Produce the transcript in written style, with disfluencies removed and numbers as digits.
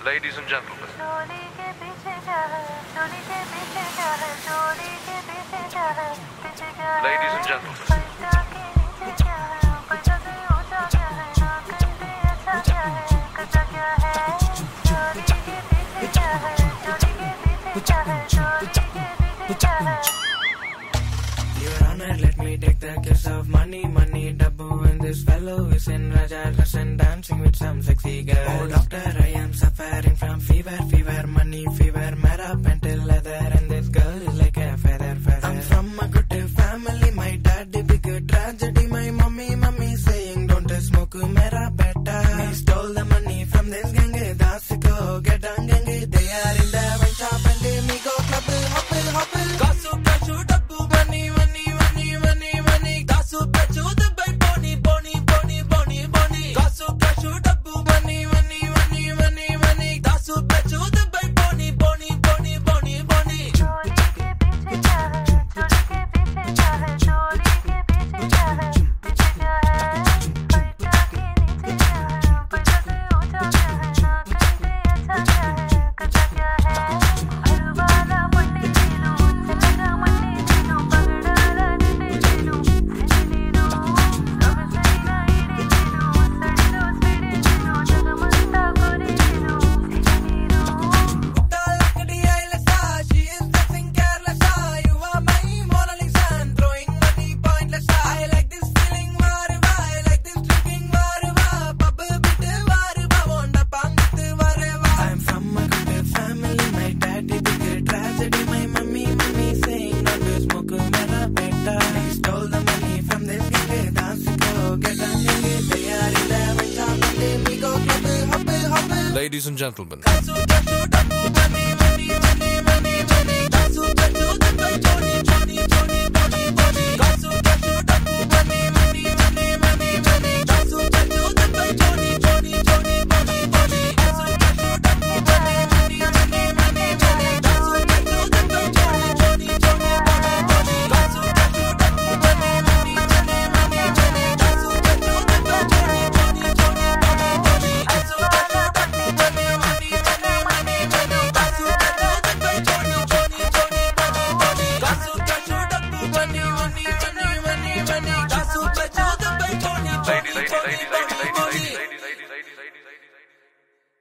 Ladies and gentlemen. Ladies and gentlemen. Your Honor, let me take the kiss of money, double. And this fellow is in Raja lesson, dancing with some sexy girl. Oh, doctor, I am suffering from fever, money fever, mad up until leather. And this girl is like a feather. I'm from a good family, my daddy big tragedy. My mommy saying don't smoke, mera beta. Me stole the money from this gang, dasiko, get down gang. They are in the wine shop and they me go club, hopple. Kasu, dabbu, money. Kasu, the by boni. Kasu, dabbu, money. Kasu, the by boni. Ladies and gentlemen.